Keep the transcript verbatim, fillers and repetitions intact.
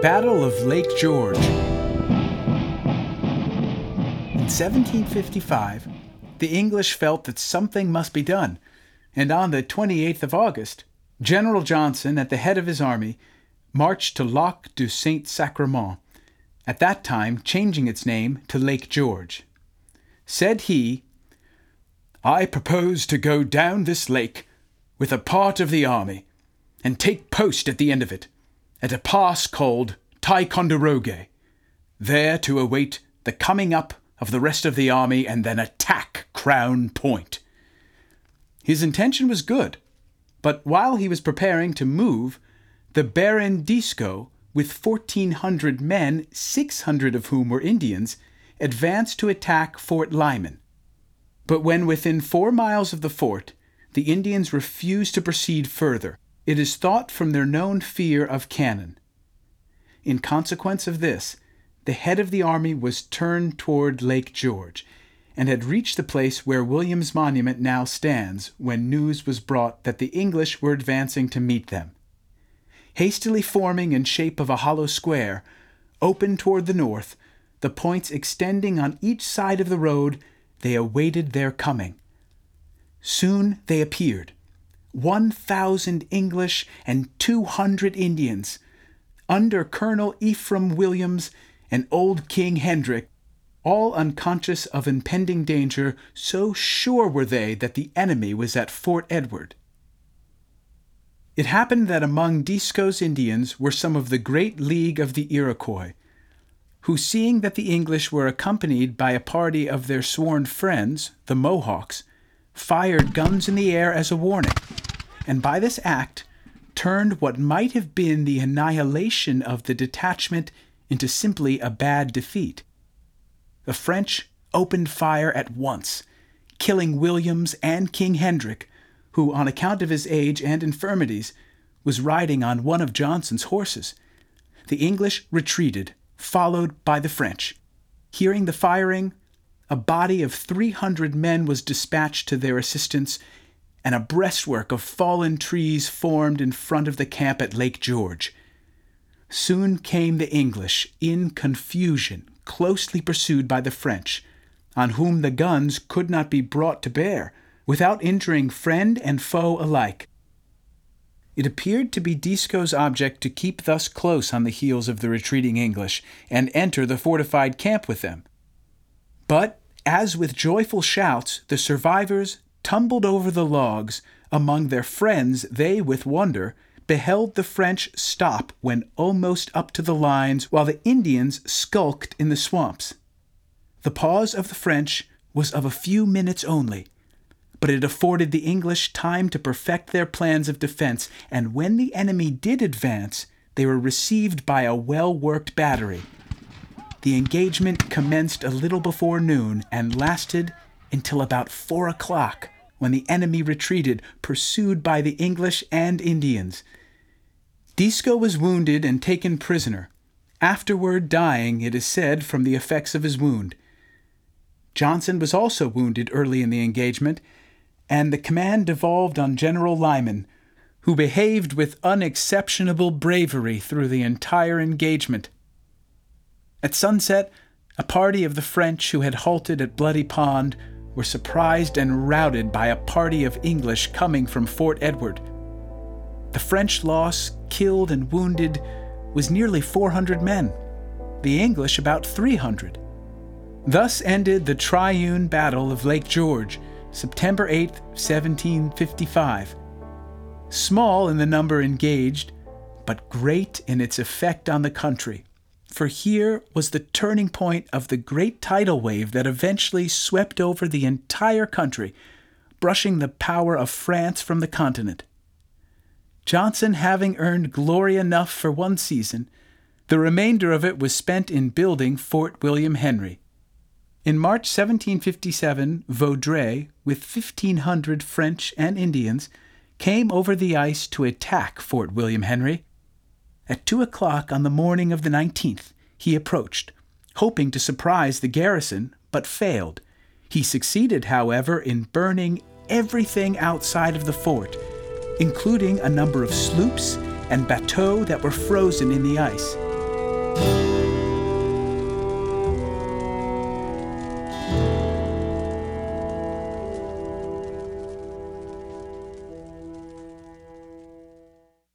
Battle of Lake George. In seventeen fifty-five, the English felt that something must be done, and on the twenty-eighth of August, General Johnson, at the head of his army, marched to Lac du Saint-Sacrement, at that time changing its name to Lake George. Said he, "I propose to go down this lake with a part of the army, and take post at the end of it, at a pass called Ticonderoga, there to await the coming up of the rest of the army and then attack Crown Point." His intention was good, but while he was preparing to move, the Baron Dieskau, with fourteen hundred men, six hundred of whom were Indians, advanced to attack Fort Lyman. But when within four miles of the fort, the Indians refused to proceed further, it is thought from their known fear of cannon. In consequence of this, the head of the army was turned toward Lake George, and had reached the place where William's monument now stands when news was brought that the English were advancing to meet them. Hastily forming in shape of a hollow square, open toward the north, the points extending on each side of the road, they awaited their coming. Soon they appeared, one thousand English and two hundred Indians, under Colonel Ephraim Williams and old King Hendrick, all unconscious of impending danger, so sure were they that the enemy was at Fort Edward. It happened that among Dieskau's Indians were some of the Great League of the Iroquois, who, seeing that the English were accompanied by a party of their sworn friends, the Mohawks, fired guns in the air as a warning, and by this act turned what might have been the annihilation of the detachment into simply a bad defeat. The French opened fire at once, killing Williams and King Hendrick, who, on account of his age and infirmities, was riding on one of Johnson's horses. The English retreated, followed by the French. Hearing the firing, a body of three hundred men was dispatched to their assistance, and a breastwork of fallen trees formed in front of the camp at Lake George. Soon came the English, in confusion, closely pursued by the French, on whom the guns could not be brought to bear, without injuring friend and foe alike. It appeared to be Dieskau's object to keep thus close on the heels of the retreating English, and enter the fortified camp with them. But, as with joyful shouts the survivors tumbled over the logs, among their friends they, with wonder, beheld the French stop when almost up to the lines, while the Indians skulked in the swamps. The pause of the French was of a few minutes only, but it afforded the English time to perfect their plans of defense, and when the enemy did advance, they were received by a well-worked battery. The engagement commenced a little before noon and lasted until about four o'clock, when the enemy retreated, pursued by the English and Indians. Dieskau was wounded and taken prisoner, afterward dying, it is said, from the effects of his wound. Johnson was also wounded early in the engagement, and the command devolved on General Lyman, who behaved with unexceptionable bravery through the entire engagement. At sunset, a party of the French who had halted at Bloody Pond were surprised and routed by a party of English coming from Fort Edward. The French loss, killed and wounded, was nearly four hundred men, the English about three hundred. Thus ended the triune battle of Lake George, September eighth, seventeen fifty-five. Small in the number engaged, but great in its effect on the country, for here was the turning point of the great tidal wave that eventually swept over the entire country, brushing the power of France from the continent. Johnson having earned glory enough for one season, the remainder of it was spent in building Fort William Henry. In March seventeen fifty-seven, Vaudreuil, with fifteen hundred French and Indians, came over the ice to attack Fort William Henry. At two o'clock on the morning of the nineteenth, he approached, hoping to surprise the garrison, but failed. He succeeded, however, in burning everything outside of the fort, including a number of sloops and bateaux that were frozen in the ice. you.